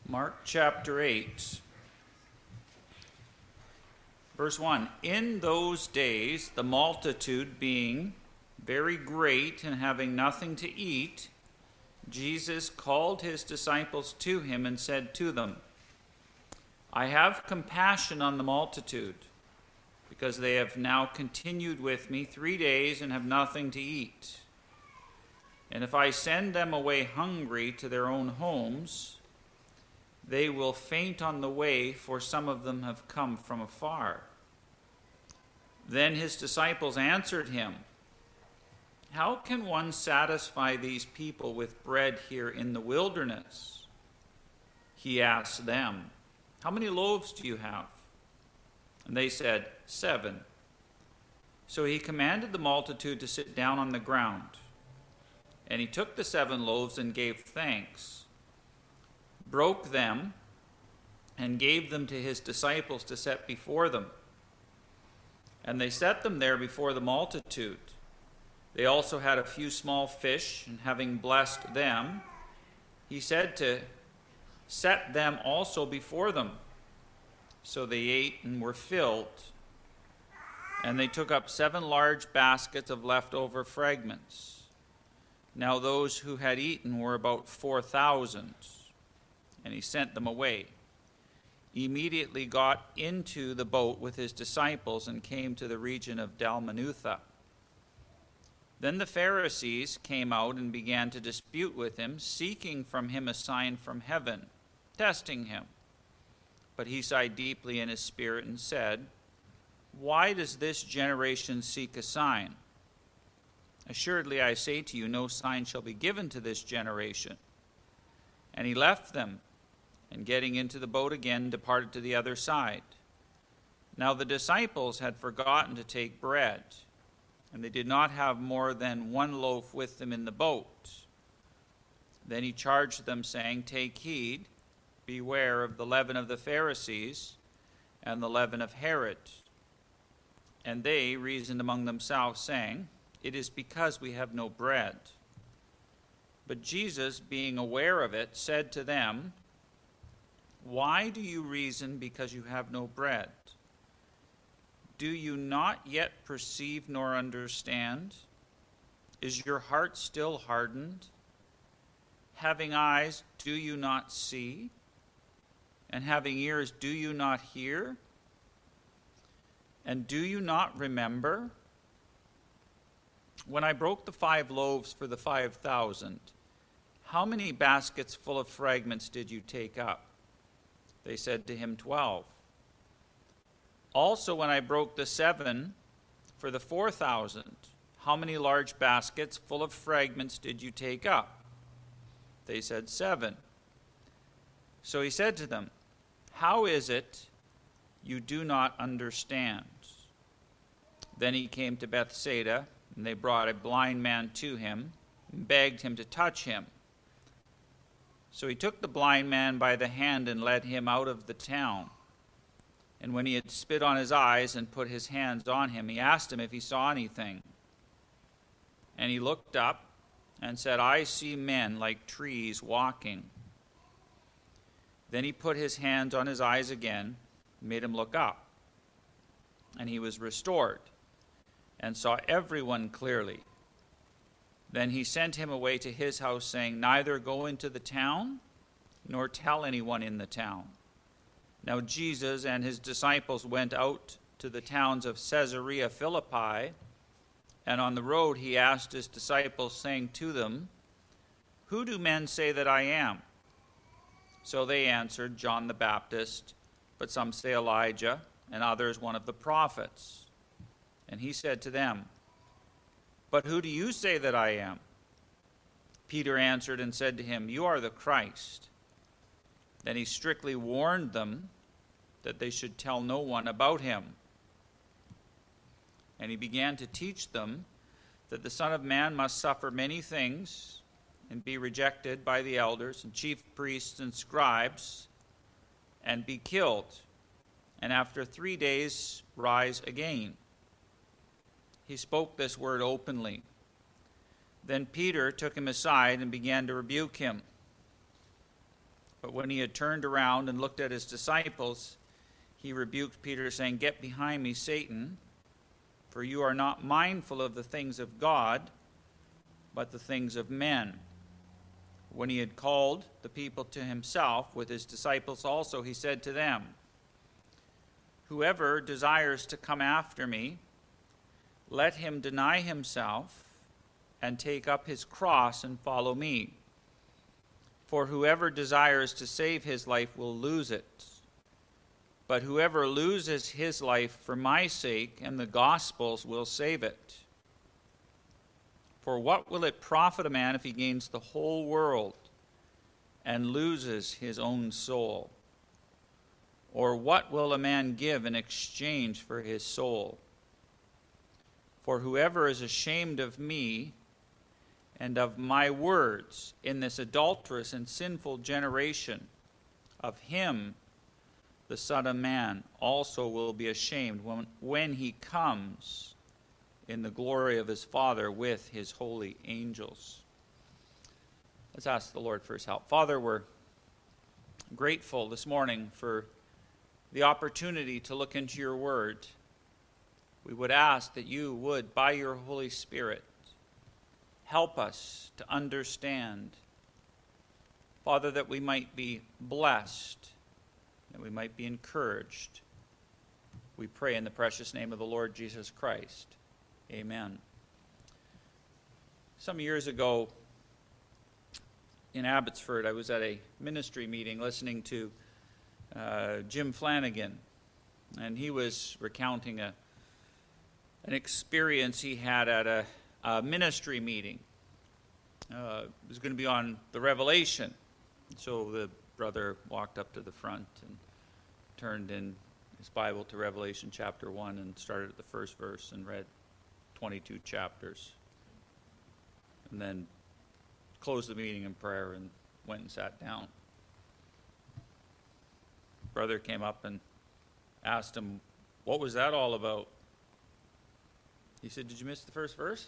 Mark chapter 8, verse 1. In those days, the multitude being very great and having nothing to eat, Jesus called his disciples to him and said to them, I have compassion on the multitude, because they have now continued with me 3 days and have nothing to eat. And if I send them away hungry to their own homes, they will faint on the way, for some of them have come from afar. Then his disciples answered him, How can one satisfy these people with bread here in the wilderness? He asked them, How many loaves do you have? And they said, 7. So he commanded the multitude to sit down on the ground. And he took the 7 loaves and gave thanks, broke them, and gave them to his disciples to set before them. And they set them there before the multitude. They also had a few small fish, and having blessed them, he said to set them also before them. So they ate and were filled. And they took up 7 large baskets of leftover fragments. Now those who had eaten were about 4,000. And he sent them away. He immediately got into the boat with his disciples and came to the region of Dalmanutha. Then the Pharisees came out and began to dispute with him, seeking from him a sign from heaven, testing him. But he sighed deeply in his spirit and said, Why does this generation seek a sign? Assuredly I say to you, no sign shall be given to this generation. And he left them, and getting into the boat again, departed to the other side. Now the disciples had forgotten to take bread, and they did not have more than 1 loaf with them in the boat. Then he charged them, saying, Take heed, beware of the leaven of the Pharisees and the leaven of Herod. And they reasoned among themselves, saying, It is because we have no bread. But Jesus, being aware of it, said to them, Why do you reason because you have no bread? Do you not yet perceive nor understand? Is your heart still hardened? Having eyes, do you not see? And having ears, do you not hear? And do you not remember? When I broke the 5 loaves for the 5,000, how many baskets full of fragments did you take up? They said to him, 12. Also when I broke the 7 for the 4,000, how many large baskets full of fragments did you take up? They said, 7. So he said to them, How is it you do not understand? Then he came to Bethsaida, and they brought a blind man to him, and begged him to touch him. So he took the blind man by the hand and led him out of the town. And when he had spit on his eyes and put his hands on him, he asked him if he saw anything. And he looked up and said, I see men like trees walking. Then he put his hands on his eyes again, made him look up. And he was restored, and saw everyone clearly. Then he sent him away to his house, saying, Neither go into the town, nor tell anyone in the town. Now Jesus and his disciples went out to the towns of Caesarea Philippi, and on the road he asked his disciples, saying to them, Who do men say that I am? So they answered, John the Baptist, but some say Elijah, and others one of the prophets. And he said to them, But who do you say that I am? Peter answered and said to him, You are the Christ. Then he strictly warned them that they should tell no one about him. And he began to teach them that the Son of Man must suffer many things and be rejected by the elders and chief priests and scribes and be killed, and after 3 days rise again. He spoke this word openly. Then Peter took him aside and began to rebuke him. But when he had turned around and looked at his disciples, he rebuked Peter, saying, "Get behind me, Satan, for you are not mindful of the things of God, but the things of men." When he had called the people to himself with his disciples also, he said to them, "Whoever desires to come after me, let him deny himself and take up his cross and follow me. For whoever desires to save his life will lose it. But whoever loses his life for my sake and the gospel's will save it. For what will it profit a man if he gains the whole world and loses his own soul? Or what will a man give in exchange for his soul? For whoever is ashamed of me and of my words in this adulterous and sinful generation, of him the Son of Man also will be ashamed when he comes in the glory of his Father with his holy angels." Let's ask the Lord for his help. Father, we're grateful this morning for the opportunity to look into your word. We would ask that you would, by your Holy Spirit, help us to understand, Father, that we might be blessed, that we might be encouraged. We pray in the precious name of the Lord Jesus Christ. Amen. Some years ago in Abbotsford, I was at a ministry meeting listening to Jim Flanagan, and he was recounting an experience he had at a ministry meeting. It was going to be on the Revelation. So the brother walked up to the front and turned in his Bible to Revelation chapter 1 and started at the first verse and read 22 chapters. And then closed the meeting in prayer and went and sat down. Brother came up and asked him, "What was that all about?" He said, "Did you miss the first verse?"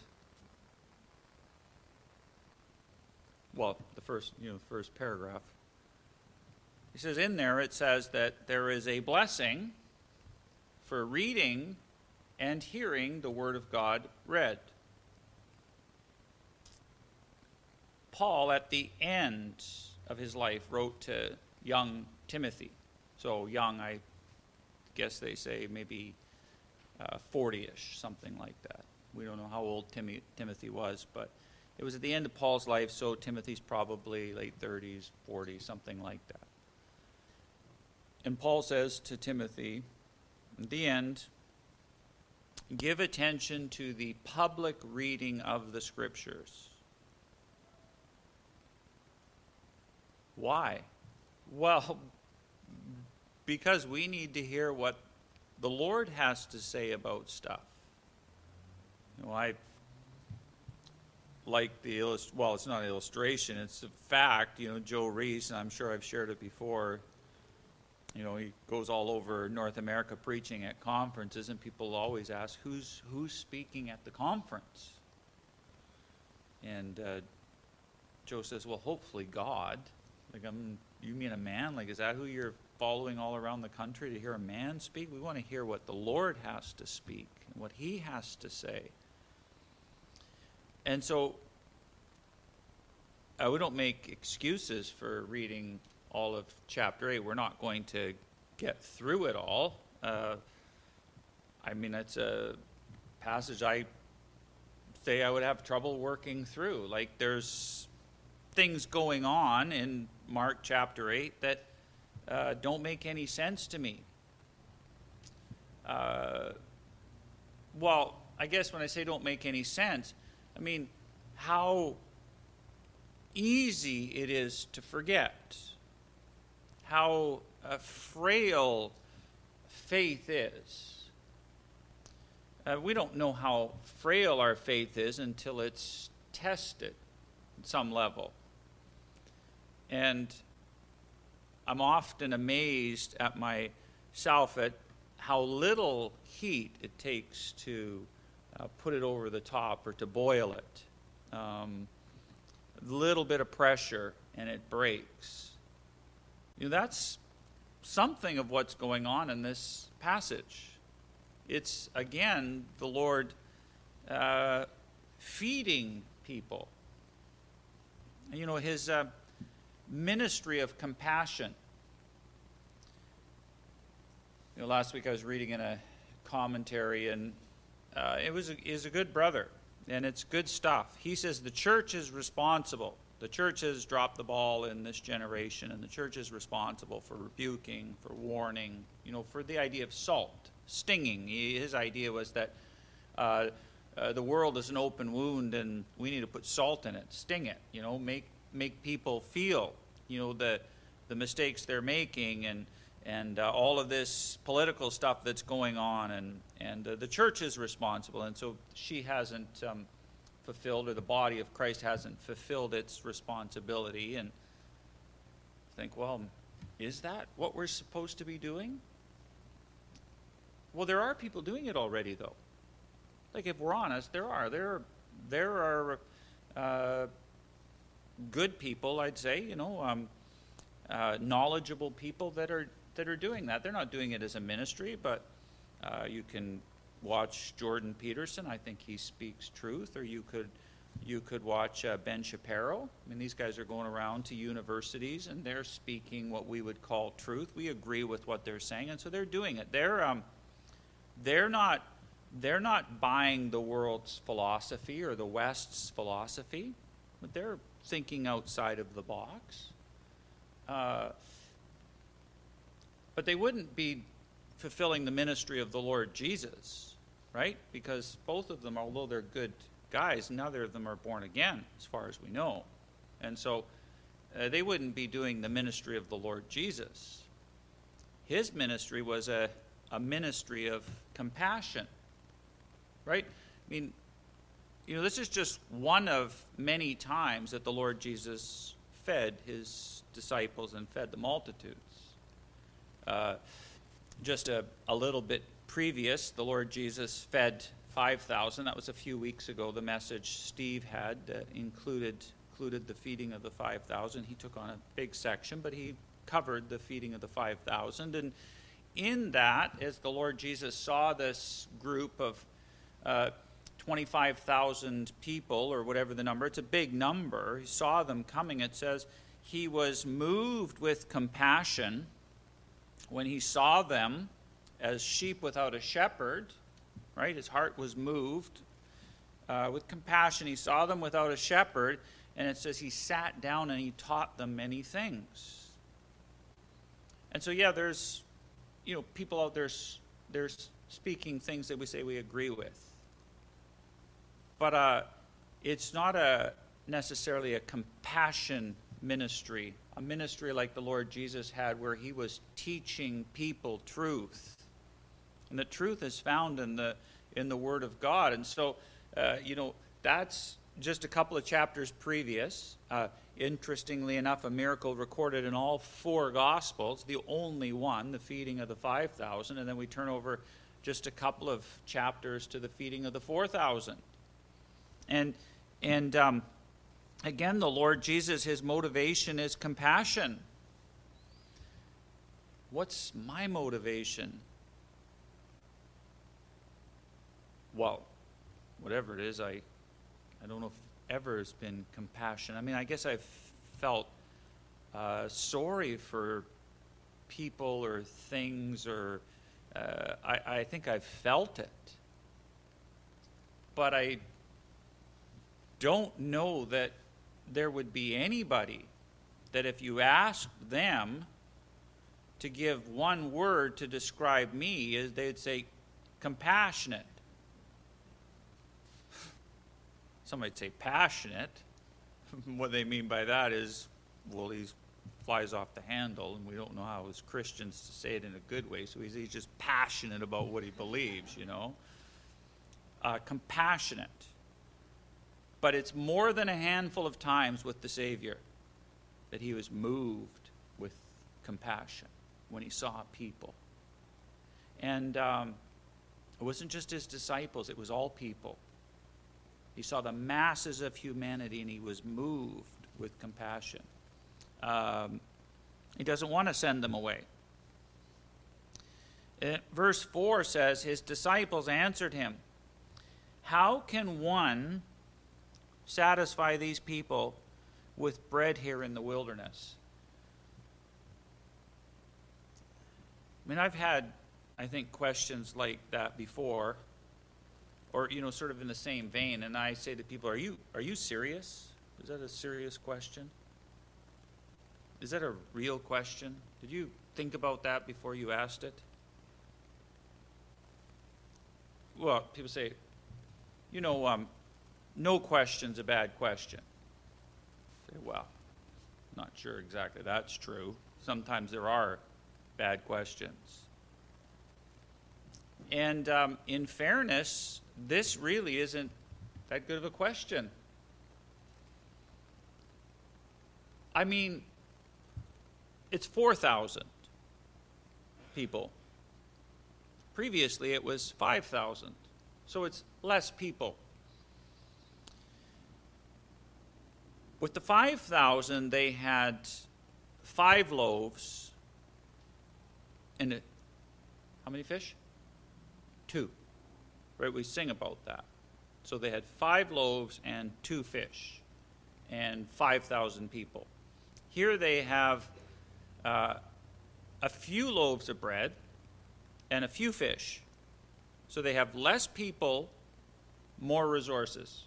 Well, the first paragraph. He says, in there it says that there is a blessing for reading and hearing the Word of God read. Paul, at the end of his life, wrote to young Timothy. So young, I guess they say maybe 40-ish, something like that. We don't know how old Timothy was, but it was at the end of Paul's life, so Timothy's probably late 30s, 40s, something like that. And Paul says to Timothy, at the end, give attention to the public reading of the Scriptures. Why? Well, because we need to hear what the Lord has to say about stuff. I like it's not an illustration, it's a fact. Joe Reese, and I'm sure I've shared it before, he goes all over North America preaching at conferences, and people always ask, who's speaking at the conference? And Joe says, well, hopefully God. You mean a man? Is that who you're following all around the country, to hear a man speak? We want to hear what the Lord has to speak and what he has to say. And so we don't make excuses for reading all of chapter 8. We're not going to get through it all. It's a passage I say I would have trouble working through. There's things going on in Mark chapter 8 that don't make any sense to me. I guess when I say don't make any sense, I mean how easy it is to forget, how frail faith is. We don't know how frail our faith is until it's tested at some level. And I'm often amazed at myself at how little heat it takes to put it over the top or to boil it. A little bit of pressure and it breaks. That's something of what's going on in this passage. It's, again, the Lord feeding people. His ministry of compassion. Last week I was reading in a commentary, and is a good brother, and it's good stuff. He says the church is responsible. The church has dropped the ball in this generation, and the church is responsible for rebuking, for warning, for the idea of salt, stinging. His idea was that the world is an open wound, and we need to put salt in it, sting it, make people feel, the mistakes they're making, and all of this political stuff that's going on, and the church is responsible, and so she hasn't fulfilled, or the body of Christ hasn't fulfilled its responsibility. And think, well, is that what we're supposed to be doing? Well, there are people doing it already, though. Like, if we're honest, there are good people, I'd say, knowledgeable people that are doing that. They're not doing it as a ministry, but you can watch Jordan Peterson. I think he speaks truth. Or you could watch Ben Shapiro. I mean, these guys are going around to universities, and they're speaking what we would call truth. We agree with what they're saying, and so they're doing it. They're not buying the world's philosophy or the West's philosophy, but they're thinking outside of the box. But they wouldn't be fulfilling the ministry of the Lord Jesus, right? Because both of them, although they're good guys, neither of them are born again, as far as we know. And so they wouldn't be doing the ministry of the Lord Jesus. His ministry was a ministry of compassion, right? I mean, this is just one of many times that the Lord Jesus fed his disciples and fed the multitudes. Just a little bit previous, the Lord Jesus fed 5,000. That was a few weeks ago. The message Steve had included the feeding of the 5,000. He took on a big section, but he covered the feeding of the 5,000. And in that, as the Lord Jesus saw this group of 25,000 people, or whatever the number, it's a big number. He saw them coming. It says he was moved with compassion when he saw them as sheep without a shepherd, right? His heart was moved with compassion. He saw them without a shepherd, and it says he sat down and he taught them many things. And so, yeah, there's, people out there, they're speaking things that we say we agree with. But it's not necessarily a compassion ministry, a ministry like the Lord Jesus had, where he was teaching people truth. And the truth is found in the Word of God. And so, that's just a couple of chapters previous. Interestingly enough, a miracle recorded in all four Gospels, the only one, the feeding of the 5,000. And then we turn over just a couple of chapters to the feeding of the 4,000. And again, the Lord Jesus, his motivation is compassion. What's my motivation? Well, whatever it is, I don't know if ever has been compassion. I mean, I guess I've felt sorry for people or things, or I think I've felt it. But I don't know that there would be anybody that if you asked them to give one word to describe me, they'd say compassionate. Somebody'd say passionate. What they mean by that is, well, he flies off the handle, and we don't know how as Christians to say it in a good way, so he's just passionate about what he believes, compassionate. But it's more than a handful of times with the Savior that he was moved with compassion when he saw people. And it wasn't just his disciples, it was all people. He saw the masses of humanity, and he was moved with compassion. He doesn't want to send them away. Verse 4 says, his disciples answered him, how can one satisfy these people with bread here in the wilderness? I mean, I've had, I think, questions like that before, or, sort of in the same vein, and I say to people, are you serious? Is that a serious question? Is that a real question? Did you think about that before you asked it? Well, people say, no question's a bad question. I say, well, not sure exactly that's true. Sometimes there are bad questions. And in fairness, this really isn't that good of a question. I mean, it's 4,000 people. Previously, it was 5,000. So it's less people. With the 5,000, they had 5 loaves and how many fish? 2. Right? We sing about that. So they had 5 loaves and 2 fish and 5,000 people. Here they have a few loaves of bread and a few fish. So they have less people, more resources.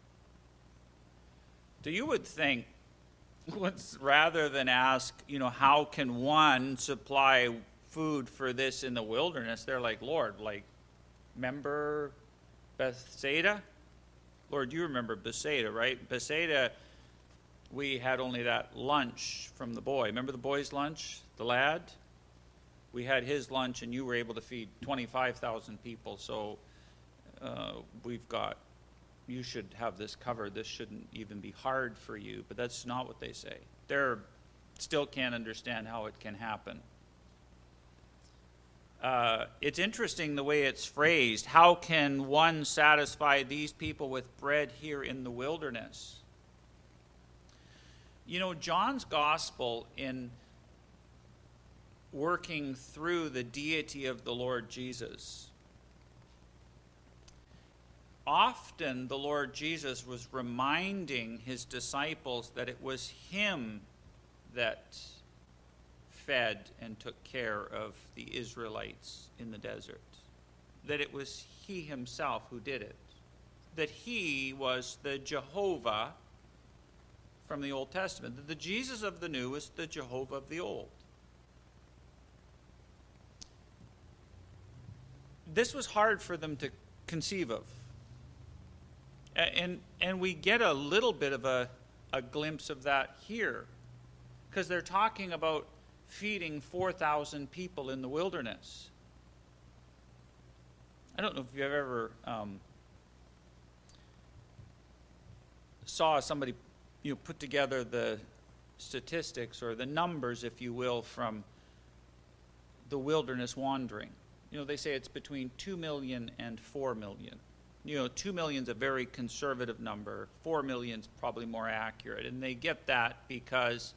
So you would think, rather than ask, how can one supply food for this in the wilderness, they're like, Lord, remember Bethsaida? Lord, you remember Bethsaida, right? Bethsaida, we had only that lunch from the boy. Remember the boy's lunch, the lad? We had his lunch, and you were able to feed 25,000 people. So you should have this covered. This shouldn't even be hard for you. But that's not what they say. They still can't understand how it can happen. It's interesting the way it's phrased. How can one satisfy these people with bread here in the wilderness? John's gospel, in working through the deity of the Lord Jesus, often the Lord Jesus was reminding his disciples that it was him that fed and took care of the Israelites in the desert, that it was he himself who did it, that he was the Jehovah from the Old Testament, that the Jesus of the New is the Jehovah of the Old. This was hard for them to conceive of. And we get a little bit of a glimpse of that here, because they're talking about feeding 4,000 people in the wilderness. I don't know if you've ever saw somebody put together the statistics or the numbers, if you will, from the wilderness wandering. They say it's between 2 million and 4 million. 2 million is a very conservative number. 4 million is probably more accurate. And they get that because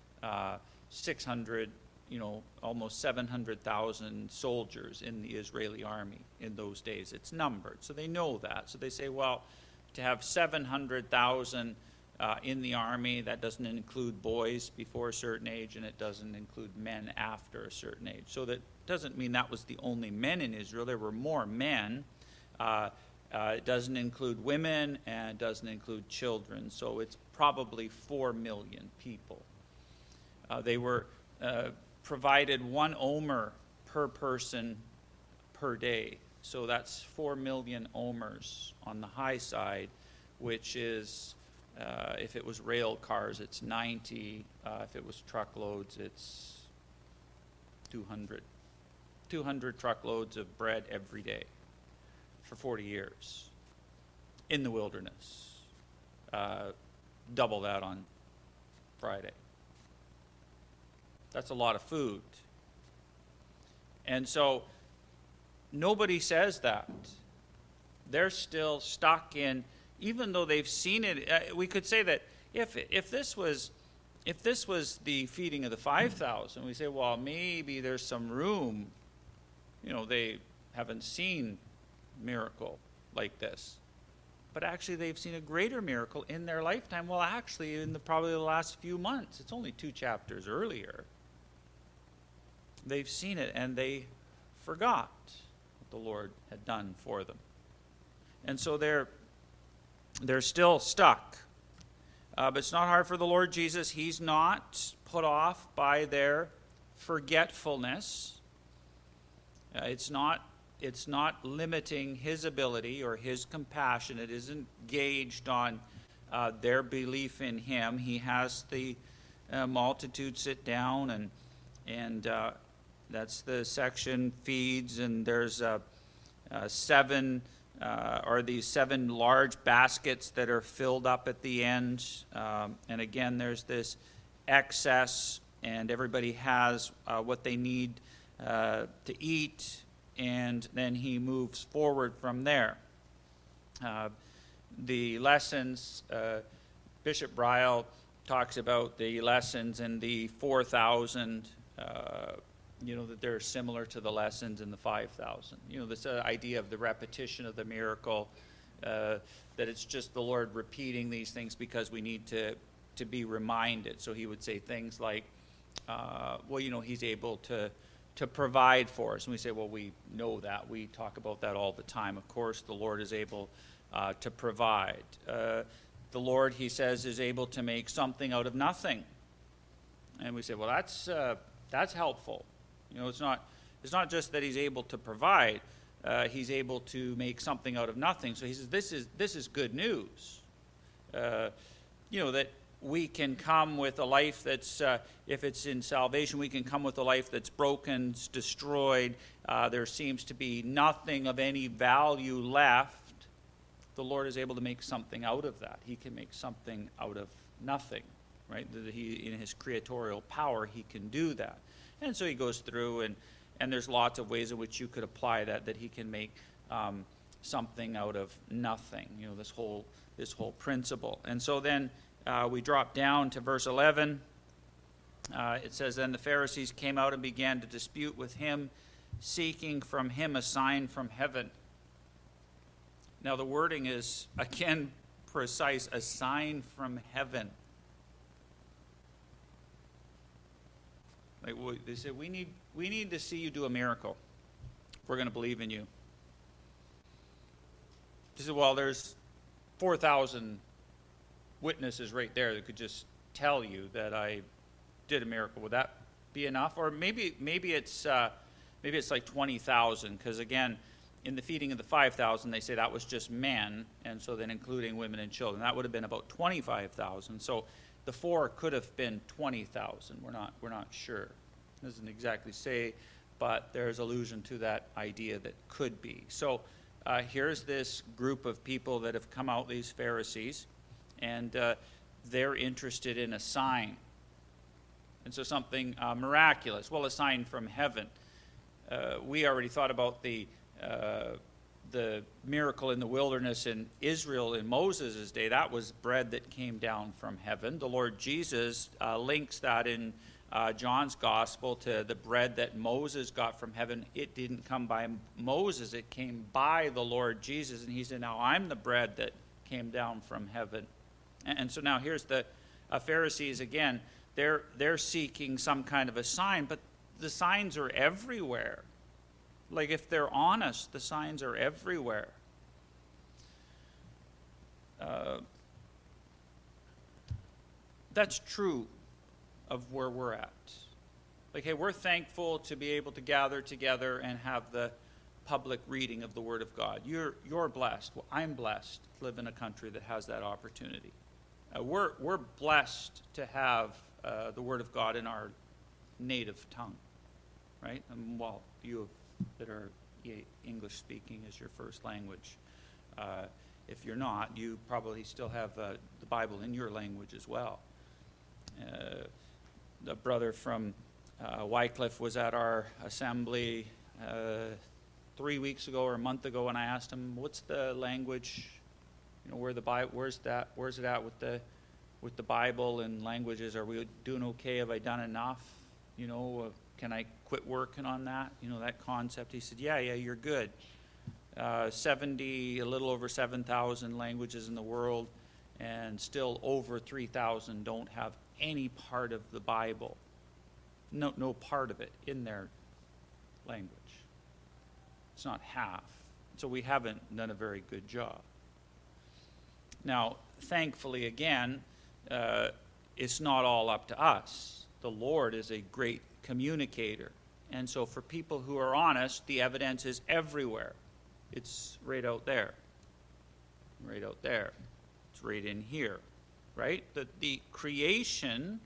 600, almost 700,000 soldiers in the Israeli army in those days. It's numbered. So they know that. So they say, well, to have 700,000 in the army, that doesn't include boys before a certain age, and it doesn't include men after a certain age. So that doesn't mean that was the only men in Israel. There were more men. It doesn't include women, and it doesn't include children. So it's probably 4 million people. They were provided 1 omer per person per day. So that's 4 million omers on the high side, which is, if it was rail cars, it's 90. If it was truckloads, it's 200. 200 truckloads of bread every day for 40 years in the wilderness. Double that on Friday. That's a lot of food. And so nobody says that. They're still stuck in, even though they've seen it, we could say that if this was if this was the feeding of the 5,000, we say, well, maybe there's some room. They haven't seen miracle like this. But actually, they've seen a greater miracle in their lifetime. Well, actually, in probably the last few months. It's only 2 chapters earlier. They've seen it, and they forgot what the Lord had done for them. And so they're still stuck. But it's not hard for the Lord Jesus. He's not put off by their forgetfulness. It's not limiting his ability or his compassion. It isn't gauged on their belief in him. He has the multitude sit down, and that's the section feeds, and there's 7 these 7 large baskets that are filled up at the end. And again, there's this excess, and everybody has what they need to eat, and then he moves forward from there. The lessons, Bishop Bryle talks about the lessons in the 4,000, that they're similar to the lessons in the 5,000. This idea of the repetition of the miracle, that it's just the Lord repeating these things because we need to be reminded. So he would say things like, he's able to provide for us. And we say, well, we know that. We talk about that all the time. Of course, the Lord is able to provide. The Lord, he says, is able to make something out of nothing. And we say, well, that's helpful. It's not just that he's able to provide. He's able to make something out of nothing. So he says, this is good news. That we can come with a life that's, if it's in salvation, we can come with a life that's broken, destroyed. There seems to be nothing of any value left. The Lord is able to make something out of that. He can make something out of nothing, right? In his creatorial power, he can do that. And so he goes through, and there's lots of ways in which you could apply that he can make something out of nothing. This whole principle. And so then we drop down to verse 11. It says, then the Pharisees came out and began to dispute with him, seeking from him a sign from heaven. Now the wording is, again, precise, a sign from heaven. They said, we need to see you do a miracle if we're going to believe in you. They said, well, there's 4,000 witnesses right there that could just tell you that I did a miracle. Would that be enough? Or maybe it's like 20,000, because again, in the feeding of the 5,000, they say that was just men, and so then including women and children, that would have been about 25,000. So the 4 could have been 20,000. We're not sure. It doesn't exactly say, but there's allusion to that idea that could be. So here's this group of people that have come out, these Pharisees, and they're interested in a sign. And so something miraculous. Well, a sign from heaven. We already thought about the miracle in the wilderness in Israel in Moses' day. That was bread that came down from heaven. The Lord Jesus links that in John's gospel to the bread that Moses got from heaven. It didn't come by Moses. It came by the Lord Jesus. And he said, now I'm the bread that came down from heaven. And so now here's the Pharisees again. They're seeking some kind of a sign, but the signs are everywhere. Like, if they're honest, the signs are everywhere. That's true of where we're at. Like, hey, we're thankful to be able to gather together and have the public reading of the Word of God. You're blessed. Well, I'm blessed to live in a country that has that opportunity. We're blessed to have the Word of God in our native tongue, right? And well, you that are English speaking as your first language. If you're not, you probably still have the Bible in your language as well. The brother from Wycliffe was at our assembly 3 weeks ago or a month ago, and I asked him, "What's the language? Where the Bible? Where's it at with the with the Bible and languages. Are we doing okay? Have I done enough? Can I quit working on that? That concept. He said, yeah, you're good. 70, a little over 7,000 languages in the world, and still over 3,000 don't have any part of the Bible. No part of it in their language. It's not half. So we haven't done a very good job. Now, thankfully, again, it's not all up to us. The Lord is a great communicator. And so for people who are honest, the evidence is everywhere. It's right out there. Right out there. It's right in here. Right? The creation,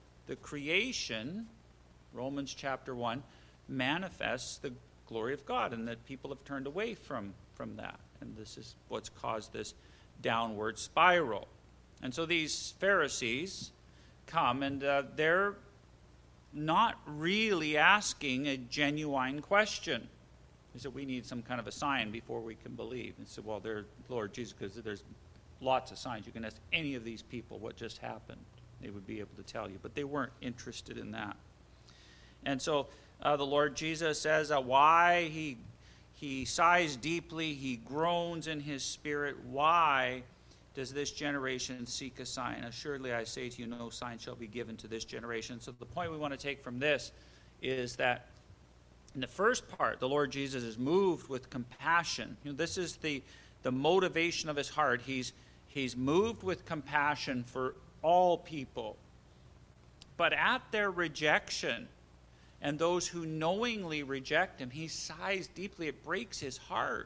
Romans chapter 1, manifests the glory of God, and that people have turned away from that. And this is what's caused this downward spiral. And so these Pharisees come, and they're not really asking a genuine question. They said, we need some kind of a sign before we can believe. And said, well, Lord Jesus, because there's lots of signs. You can ask any of these people what just happened. They would be able to tell you. But they weren't interested in that. And so the Lord Jesus says why he sighs deeply, he groans in his spirit. Why does this generation seek a sign? Assuredly, I say to you, no sign shall be given to this generation. So the point we want to take from this is that in the first part, the Lord Jesus is moved with compassion. This is the motivation of his heart. He's moved with compassion for all people. But at their rejection, and those who knowingly reject him, he sighs deeply. It breaks his heart.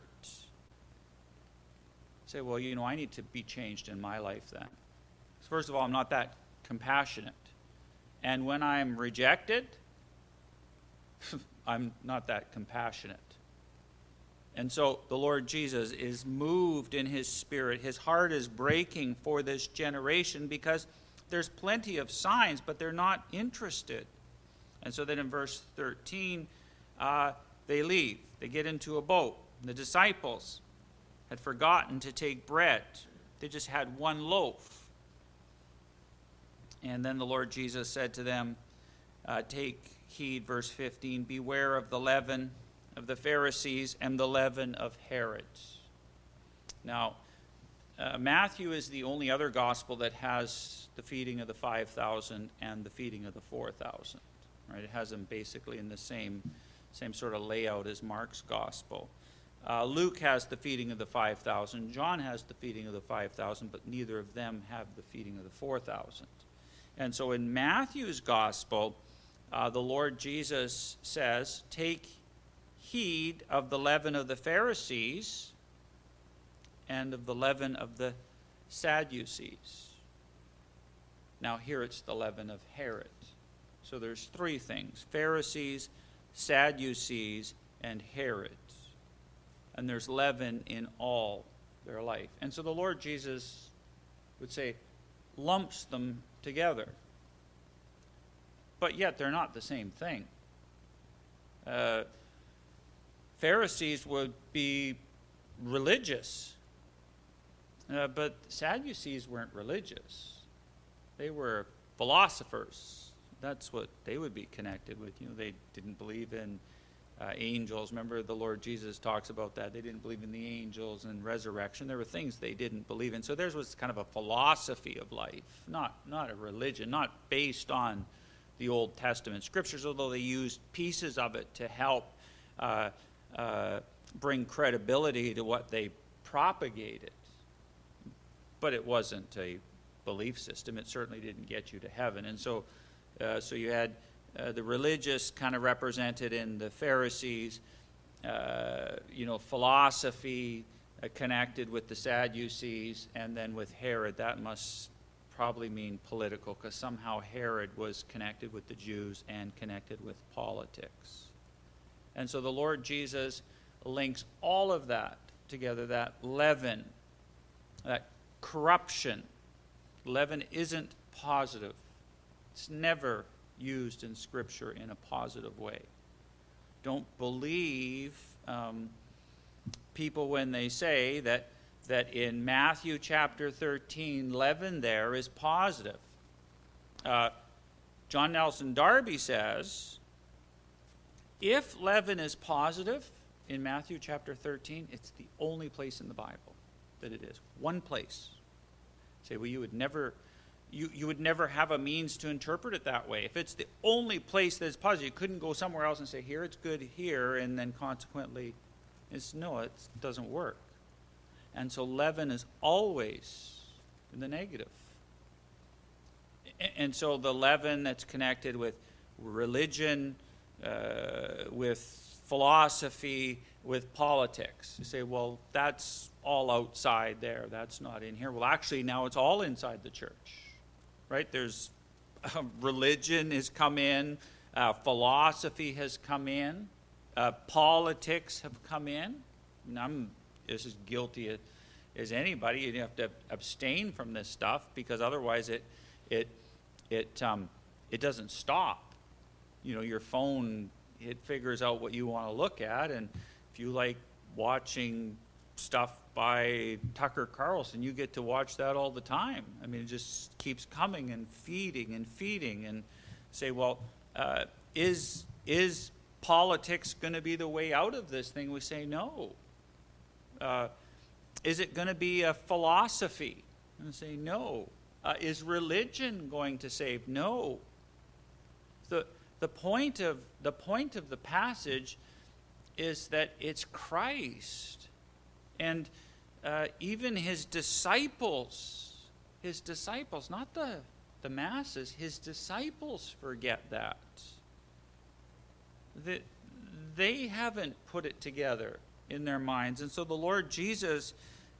Say, well, I need to be changed in my life then. First of all, I'm not that compassionate. And when I'm rejected, I'm not that compassionate. And so the Lord Jesus is moved in his spirit. His heart is breaking for this generation because there's plenty of signs, but they're not interested. And so then in verse 13, they leave. They get into a boat. The disciples had forgotten to take bread. They just had one loaf. And then the Lord Jesus said to them, take heed, verse 15, beware of the leaven of the Pharisees and the leaven of Herod. Now, Matthew is the only other gospel that has the feeding of the 5,000 and the feeding of the 4,000. Right? It has them basically in the same sort of layout as Mark's gospel. Luke has the feeding of the 5,000. John has the feeding of the 5,000, but neither of them have the feeding of the 4,000. And so in Matthew's gospel, the Lord Jesus says, take heed of the leaven of the Pharisees and of the leaven of the Sadducees. Now here it's the leaven of Herod. So there's three things: Pharisees, Sadducees, and Herod. And there's leaven in all their life. And so the Lord Jesus would say, lumps them together. But yet they're not the same thing. Pharisees would be religious, but Sadducees weren't religious. They were philosophers. That's what they would be connected with. They didn't believe in angels. Remember, the Lord Jesus talks about that. They didn't believe in the angels and resurrection. There were things they didn't believe in. So theirs was kind of a philosophy of life, not a religion, not based on the Old Testament scriptures, although they used pieces of it to help bring credibility to what they propagated. But it wasn't a belief system. It certainly didn't get you to heaven. And so you had the religious kind of represented in the Pharisees, philosophy connected with the Sadducees, and then with Herod. That must probably mean political, because somehow Herod was connected with the Jews and connected with politics. And so the Lord Jesus links all of that together, that leaven, that corruption. Leaven isn't positive. It's never used in Scripture in a positive way. Don't believe people when they say that that in Matthew chapter 13, leaven there is positive. John Nelson Darby says, if leaven is positive in Matthew chapter 13, it's the only place in the Bible that it is. One place. Say, well, you would never have a means to interpret it that way. If it's the only place that is positive, you couldn't go somewhere else and say, here it's good here, and then consequently, it doesn't work. And so leaven is always in the negative. And so the leaven that's connected with religion, with philosophy, with politics. You say, well, that's all outside there. That's not in here. Well, actually, now it's all inside the church. Right? There's religion has come in, philosophy has come in, politics have come in. And I'm just as guilty as anybody. You have to abstain from this stuff because otherwise it doesn't stop. You know, your phone, it figures out what you want to look at, and if you like watching stuff by Tucker Carlson, you get to watch that all the time. I mean, it just keeps coming and feeding and say, well, is politics going to be the way out of this thing? We say no. Is it going to be a philosophy? And we say no. Is religion going to save? No. The point of the passage is that it's Christ. And even his disciples, not the masses, his disciples forget that. They haven't put it together in their minds. And so the Lord Jesus,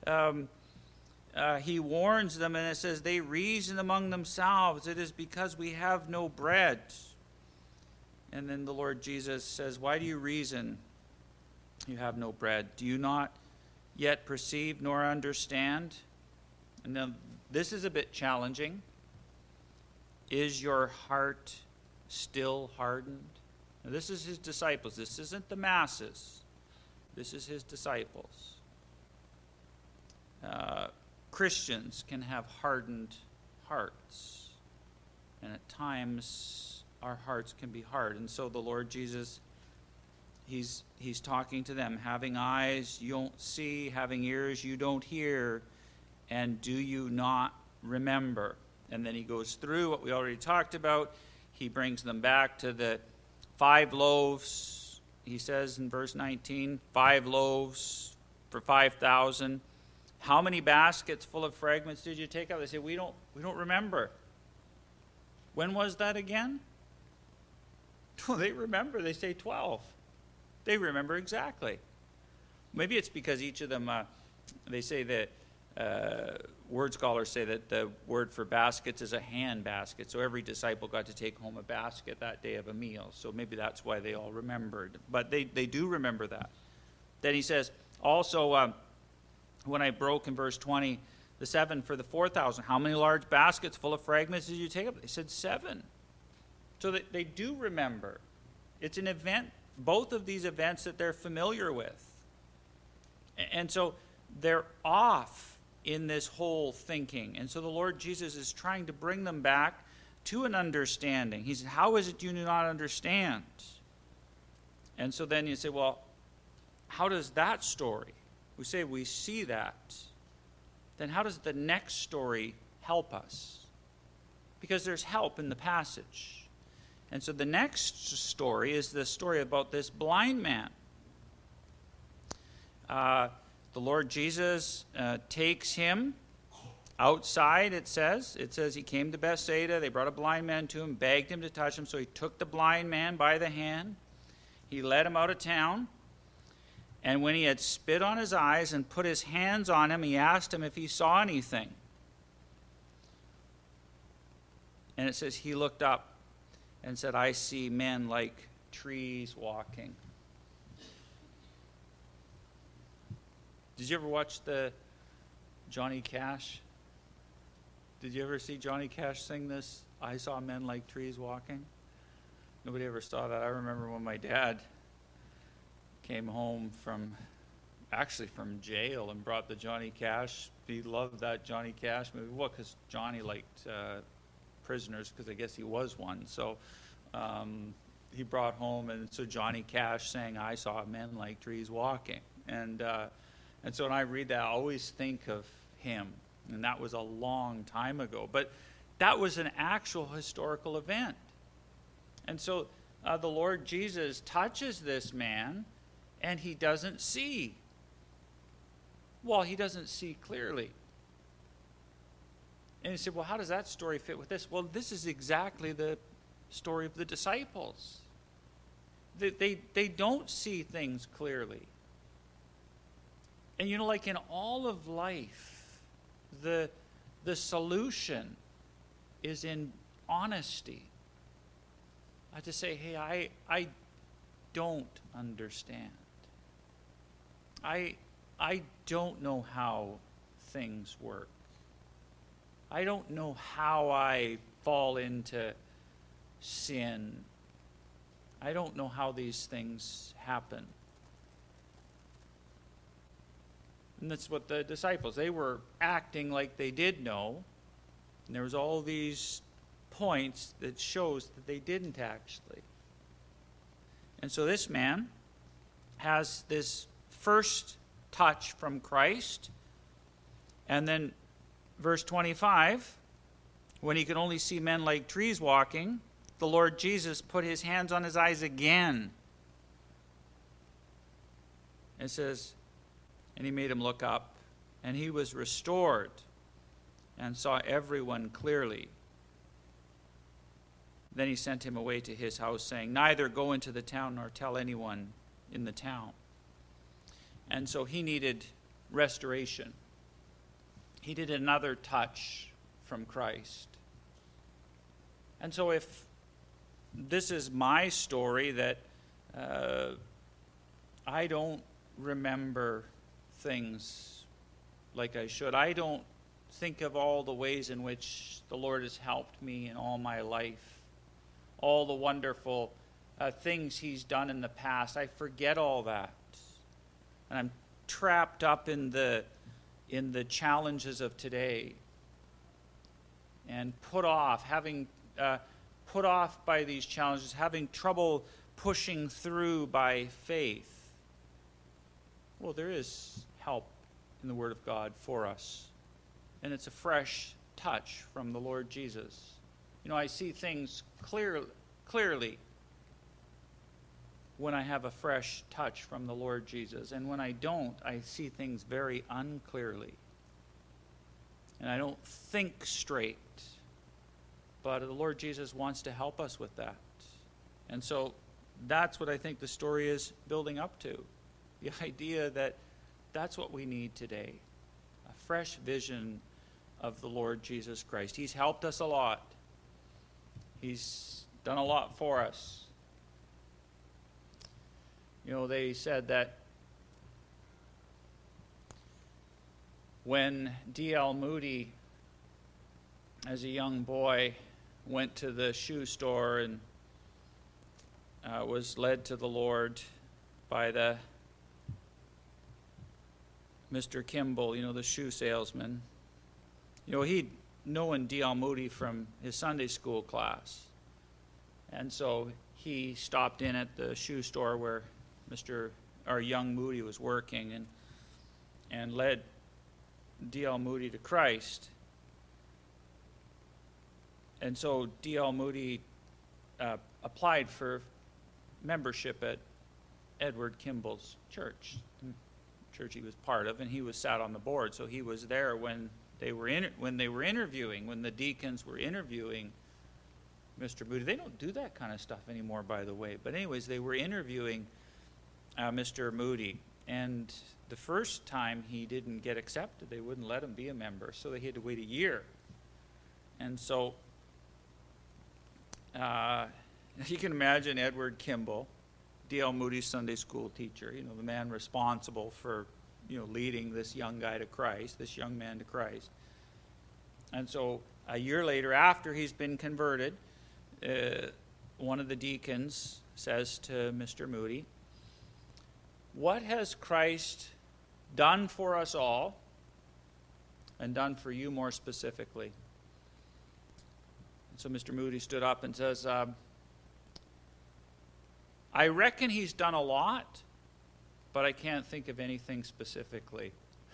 he warns them, and it says, they reason among themselves, it is because we have no bread. And then the Lord Jesus says, why do you reason? You have no bread. Do you not yet perceive nor understand? And now this is a bit challenging. Is your heart still hardened? Now, this is his disciples. This isn't the masses. This is his disciples. Christians can have hardened hearts. And at times, our hearts can be hard. And so the Lord Jesus, he's talking to them. Having eyes you don't see, having ears you don't hear, and do you not remember? And then he goes through what we already talked about. He brings them back to the 5 loaves. He says in verse 19, 5 loaves for 5,000. How many baskets full of fragments did you take out? They say, we don't remember. When was that again? Well, they remember. They say 12. They remember exactly. Maybe it's because each of them, they say that, word scholars say that the word for baskets is a hand basket. So every disciple got to take home a basket that day of a meal. So maybe that's why they all remembered. But they do remember that. Then he says, also, when I broke in verse 20, the 7 for the 4,000, how many large baskets full of fragments did you take up? They said 7. So that they do remember. It's an event, both of these events that they're familiar with. And so they're off in this whole thinking. And so the Lord Jesus is trying to bring them back to an understanding. He said, how is it you do not understand? And so then you say, well, how does that story? We say we see that. Then how does the next story help us? Because there's help in the passage. And so the next story is the story about this blind man. The Lord Jesus takes him outside, it says. It says he came to Bethsaida. They brought a blind man to him, begged him to touch him. So he took the blind man by the hand. He led him out of town. And when he had spit on his eyes and put his hands on him, he asked him if he saw anything. And it says he looked up and said, I see men like trees walking. Did you ever watch the Johnny Cash? Did you ever see Johnny Cash sing this, I saw men like trees walking? Nobody ever saw that. I remember when my dad came home from actually from jail and brought the Johnny Cash. He loved that Johnny Cash movie. Well, because Johnny liked prisoners, because I guess he was one. So he brought home, and so Johnny Cash sang "I Saw Men Like Trees Walking," and so when I read that, I always think of him, and that was a long time ago. But that was an actual historical event, and so the Lord Jesus touches this man, and he doesn't see. Well, he doesn't see clearly. And you say, well, how does that story fit with this? Well, this is exactly the story of the disciples. They don't see things clearly. And like in all of life, the solution is in honesty. I have to say, hey, I don't understand. I don't know how things work. I don't know how I fall into sin. I don't know how these things happen. And that's what the disciples, they were acting like they did know. And there was all these points that shows that they didn't actually. And so this man has this first touch from Christ. And then verse 25, when he could only see men like trees walking, the Lord Jesus put his hands on his eyes again. It says, and he made him look up, and he was restored and saw everyone clearly. Then he sent him away to his house, saying, neither go into the town nor tell anyone in the town. And so he needed restoration. He did another touch from Christ. And so if this is my story, that I don't remember things like I should. I don't think of all the ways in which the Lord has helped me in all my life, all the wonderful things he's done in the past. I forget all that. And I'm trapped up in the challenges of today, and put off by these challenges, having trouble pushing through by faith. Well, there is help in the Word of God for us, and it's a fresh touch from the Lord Jesus. I see things clearly when I have a fresh touch from the Lord Jesus. And when I don't, I see things very unclearly. And I don't think straight. But the Lord Jesus wants to help us with that. And so that's what I think the story is building up to. The idea that that's what we need today. A fresh vision of the Lord Jesus Christ. He's helped us a lot. He's done a lot for us. They said that when D.L. Moody, as a young boy, went to the shoe store and was led to the Lord by the Mr. Kimball, the shoe salesman. He'd known D.L. Moody from his Sunday school class. And so he stopped in at the shoe store where young Moody was working, and led D.L. Moody to Christ. And so D.L. Moody applied for membership at Edward Kimball's church he was part of, and he was sat on the board. So he was there when they were interviewing, when the deacons were interviewing Mr. Moody. They don't do that kind of stuff anymore, by the way. But anyways, they were interviewing Mr. Moody, and the first time he didn't get accepted. They wouldn't let him be a member, so they had to wait a year. And so you can imagine Edward Kimball, D.L. Moody's Sunday school teacher, the man responsible for leading this young man to Christ. And so a year later, after he's been converted, one of the deacons says to Mr. Moody, "What has Christ done for us all and done for you more specifically. And so Mr. Moody stood up and says, I reckon he's done a lot, but I can't think of anything specifically.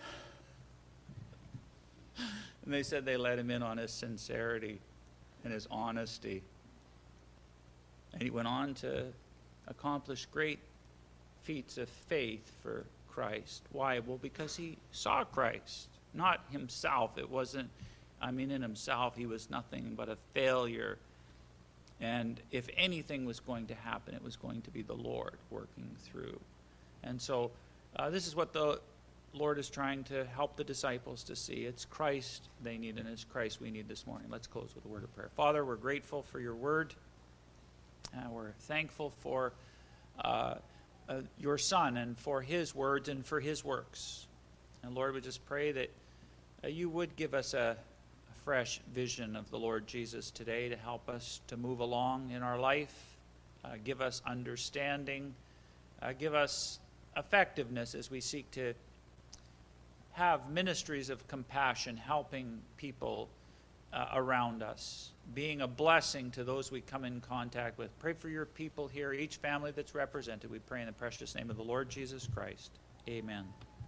And they said they let him in on his sincerity and his honesty. And he went on to accomplish great feats of faith for Christ. Why? Well, because he saw Christ, not himself. It wasn't, in himself he was nothing but a failure. And if anything was going to happen, it was going to be the Lord working through. And so this is what the Lord is trying to help the disciples to see. It's Christ they need, and it's Christ we need this morning. Let's close with a word of prayer. Father, we're grateful for your word. We're thankful for your Son and for his words and for his works. And Lord, we just pray that you would give us a fresh vision of the Lord Jesus today to help us to move along in our life. Give us understanding. Give us effectiveness as we seek to have ministries of compassion, helping people around us, being a blessing to those we come in contact with. Pray for your people here, each family that's represented. We pray in the precious name of the Lord Jesus Christ. Amen.